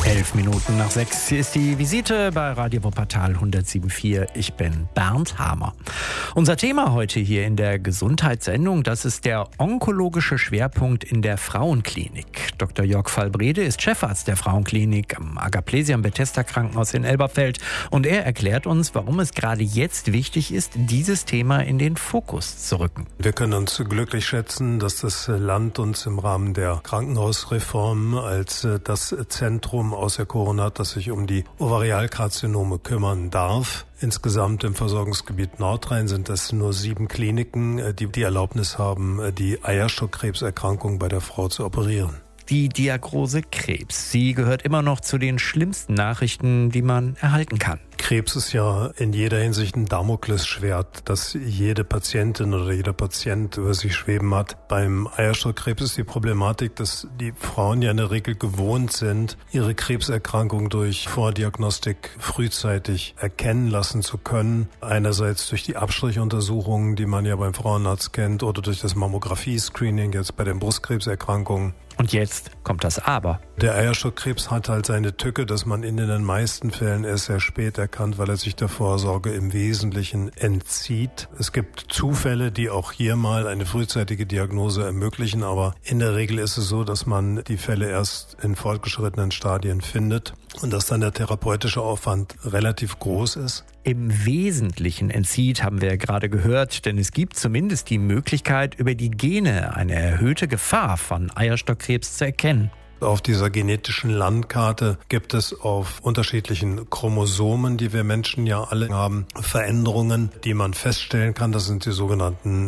11:05 Hier ist die Visite bei Radio Wuppertal 107.4. Ich bin Bernd Hamer. Unser Thema heute hier in der Gesundheitssendung, das ist der onkologische Schwerpunkt in der Frauenklinik. Dr. Jörg Falbrede ist Chefarzt der Frauenklinik am Agaplesiam-Bethesda-Krankenhaus in Elberfeld. Und er erklärt uns, warum es gerade jetzt wichtig ist, dieses Thema in den Fokus zu rücken. Wir können uns glücklich schätzen, dass das Land uns im Rahmen der Krankenhausreform als das Zentrum auserkoren hat, das sich um die Ovarialkarzinome kümmern darf. Insgesamt im Versorgungsgebiet Nordrhein sind es nur 7 Kliniken, die die Erlaubnis haben, die Eierstockkrebserkrankung bei der Frau zu operieren. Die Diagnose Krebs, sie gehört immer noch zu den schlimmsten Nachrichten, die man erhalten kann. Krebs ist ja in jeder Hinsicht ein Damoklesschwert, das jede Patientin oder jeder Patient über sich schweben hat. Beim Eierstockkrebs ist die Problematik, dass die Frauen ja in der Regel gewohnt sind, ihre Krebserkrankung durch Vordiagnostik frühzeitig erkennen lassen zu können. Einerseits durch die Abstrichuntersuchungen, die man ja beim Frauenarzt kennt, oder durch das Mammographie-Screening jetzt bei den Brustkrebserkrankungen. Und jetzt kommt das Aber. Der Eierstockkrebs hat halt seine Tücke, dass man ihn in den meisten Fällen erst sehr spät erkannt, weil er sich der Vorsorge im Wesentlichen entzieht. Es gibt Zufälle, die auch hier mal eine frühzeitige Diagnose ermöglichen, aber in der Regel ist es so, dass man die Fälle erst in fortgeschrittenen Stadien findet und dass dann der therapeutische Aufwand relativ groß ist. Im Wesentlichen entzieht, haben wir gerade gehört, denn es gibt zumindest die Möglichkeit, über die Gene eine erhöhte Gefahr von Eierstockkrebs zu erkennen. Auf dieser genetischen Landkarte gibt es auf unterschiedlichen Chromosomen, die wir Menschen ja alle haben, Veränderungen, die man feststellen kann. Das sind die sogenannten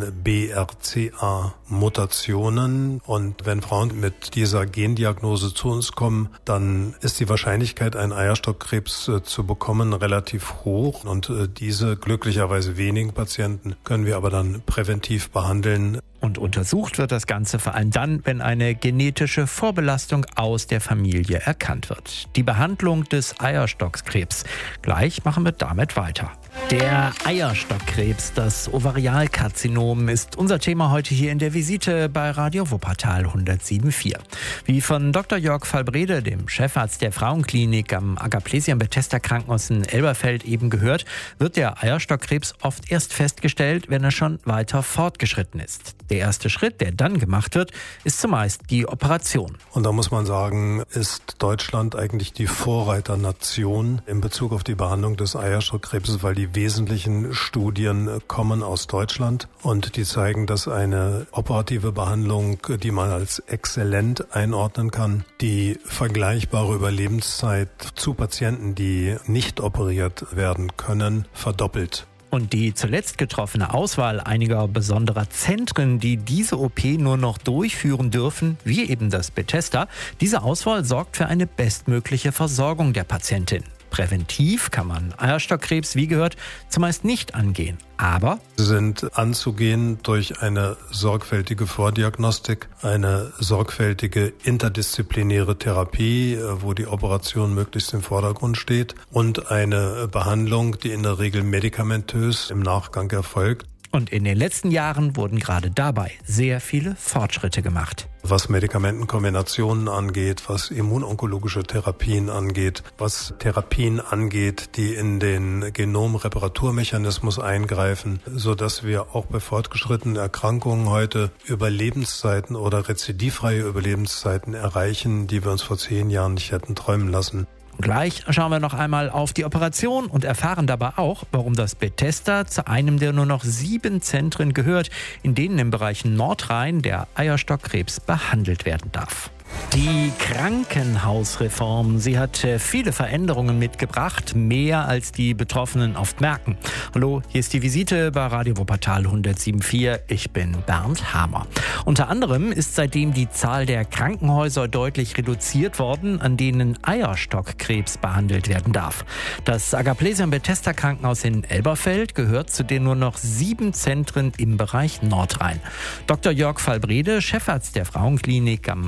BRCA-Mutationen. Und wenn Frauen mit dieser Gendiagnose zu uns kommen, dann ist die Wahrscheinlichkeit, einen Eierstockkrebs zu bekommen, relativ hoch. Und diese glücklicherweise wenigen Patienten können wir aber dann präventiv behandeln. Und untersucht wird das Ganze vor allem dann, wenn eine genetische Vorbelastung aus der Familie erkannt wird. Die Behandlung des Eierstockkrebs. Gleich machen wir damit weiter. Der Eierstockkrebs, das Ovarialkarzinom, ist unser Thema heute hier in der Visite bei Radio Wuppertal 107.4. Wie von Dr. Jörg Falbrede, dem Chefarzt der Frauenklinik am Agaplesiam-Bethesda-Krankenhaus in Elberfeld eben gehört, wird der Eierstockkrebs oft erst festgestellt, wenn er schon weiter fortgeschritten ist. Der erste Schritt, der dann gemacht wird, ist zumeist die Operation. Und da muss man sagen, ist Deutschland eigentlich die Vorreiternation in Bezug auf die Behandlung des Eierstockkrebses, weil die wesentlichen Studien kommen aus Deutschland und die zeigen, dass eine operative Behandlung, die man als exzellent einordnen kann, die vergleichbare Überlebenszeit zu Patienten, die nicht operiert werden können, verdoppelt. Und die zuletzt getroffene Auswahl einiger besonderer Zentren, die diese OP nur noch durchführen dürfen, wie eben das Bethesda, diese Auswahl sorgt für eine bestmögliche Versorgung der Patientin. Präventiv kann man Eierstockkrebs, wie gehört, zumeist nicht angehen. Aber sie sind anzugehen durch eine sorgfältige Vordiagnostik, eine sorgfältige interdisziplinäre Therapie, wo die Operation möglichst im Vordergrund steht, und eine Behandlung, die in der Regel medikamentös im Nachgang erfolgt. Und in den letzten Jahren wurden gerade dabei sehr viele Fortschritte gemacht. Was Medikamentenkombinationen angeht, was immunonkologische Therapien angeht, was Therapien angeht, die in den Genomreparaturmechanismus eingreifen, sodass wir auch bei fortgeschrittenen Erkrankungen heute Überlebenszeiten oder rezidivfreie Überlebenszeiten erreichen, die wir uns vor 10 Jahren nicht hätten träumen lassen. Gleich schauen wir noch einmal auf die Operation und erfahren dabei auch, warum das Bethesda zu einem der nur noch 7 Zentren gehört, in denen im Bereich Nordrhein der Eierstockkrebs behandelt werden darf. Die Krankenhausreform, sie hat viele Veränderungen mitgebracht, mehr als die Betroffenen oft merken. Hallo, hier ist die Visite bei Radio Wuppertal 107.4. Ich bin Bernd Hamer. Unter anderem ist seitdem die Zahl der Krankenhäuser deutlich reduziert worden, an denen Eierstockkrebs behandelt werden darf. Das Agaplesiam-Bethesda-Krankenhaus in Elberfeld gehört zu den nur noch 7 Zentren im Bereich Nordrhein. Dr. Jörg Falbrede, Chefarzt der Frauenklinik am Agaplesiam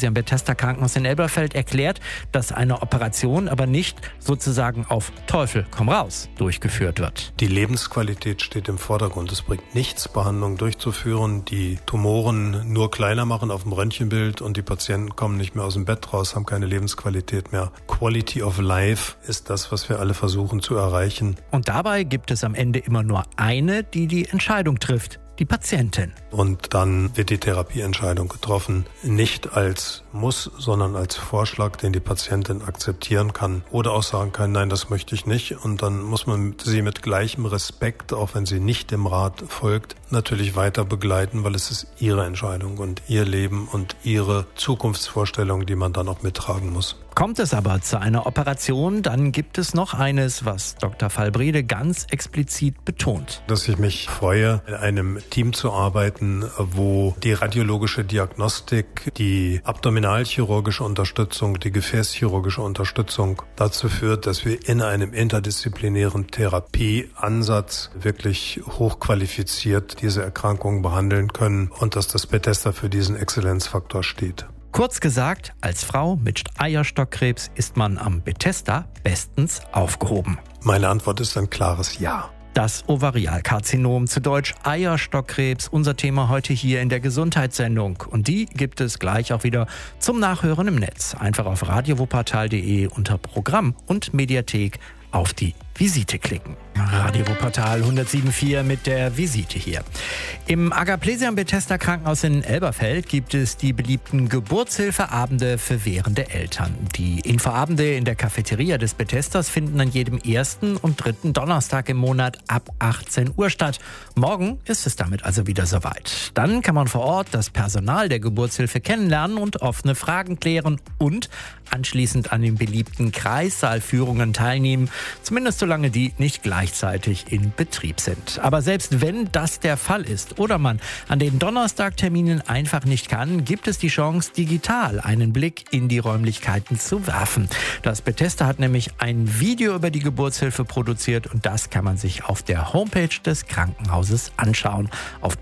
Agaplesiam Bethesda Krankenhaus in Elberfeld erklärt, dass eine Operation aber nicht sozusagen auf Teufel komm raus durchgeführt wird. Die Lebensqualität steht im Vordergrund. Es bringt nichts, Behandlungen durchzuführen, die Tumoren nur kleiner machen auf dem Röntgenbild und die Patienten kommen nicht mehr aus dem Bett raus, haben keine Lebensqualität mehr. Quality of Life ist das, was wir alle versuchen zu erreichen. Und dabei gibt es am Ende immer nur eine, die die Entscheidung trifft. Die Patientin. Und dann wird die Therapieentscheidung getroffen, nicht als Muss, sondern als Vorschlag, den die Patientin akzeptieren kann oder auch sagen kann, nein, das möchte ich nicht. Und dann muss man sie mit gleichem Respekt, auch wenn sie nicht dem Rat folgt, natürlich weiter begleiten, weil es ist ihre Entscheidung und ihr Leben und ihre Zukunftsvorstellung, die man dann auch mittragen muss. Kommt es aber zu einer Operation, dann gibt es noch eines, was Dr. Falbrede ganz explizit betont. Dass ich mich freue, in einem Team zu arbeiten, wo die radiologische Diagnostik, die abdominalchirurgische Unterstützung, die gefäßchirurgische Unterstützung dazu führt, dass wir in einem interdisziplinären Therapieansatz wirklich hochqualifiziert diese Erkrankungen behandeln können und dass das Bethesda für diesen Exzellenzfaktor steht. Kurz gesagt, als Frau mit Eierstockkrebs ist man am Bethesda bestens aufgehoben. Meine Antwort ist ein klares Ja. Das Ovarialkarzinom, zu Deutsch Eierstockkrebs, unser Thema heute hier in der Gesundheitssendung. Und die gibt es gleich auch wieder zum Nachhören im Netz. Einfach auf radiowuppertal.de unter Programm und Mediathek auf die Visite klicken. Radio Wuppertal 107.4 mit der Visite hier. Im Agaplesiam Bethesda Krankenhaus in Elberfeld gibt es die beliebten Geburtshilfeabende für werdende Eltern. Die Infoabende in der Cafeteria des Bethesdas finden an jedem ersten und dritten Donnerstag im Monat ab 18 Uhr statt. Morgen ist es damit also wieder soweit. Dann kann man vor Ort das Personal der Geburtshilfe kennenlernen und offene Fragen klären und anschließend an den beliebten Kreissaalführungen teilnehmen, zumindest solange die nicht gleichzeitig in Betrieb sind. Aber selbst wenn das der Fall ist oder man an den Donnerstagterminen einfach nicht kann, gibt es die Chance, digital einen Blick in die Räumlichkeiten zu werfen. Das Bethesda hat nämlich ein Video über die Geburtshilfe produziert und das kann man sich auf der Homepage des Krankenhauses anschauen, auf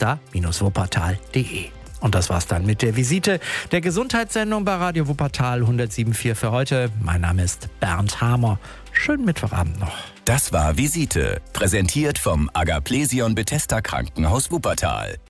bethesda-wuppertal.de. Und das war's dann mit der Visite der Gesundheitssendung bei Radio Wuppertal 107.4 für heute. Mein Name ist Bernd Hamer. Schönen Mittwochabend noch. Das war Visite, präsentiert vom Agaplesiam Bethesda Krankenhaus Wuppertal.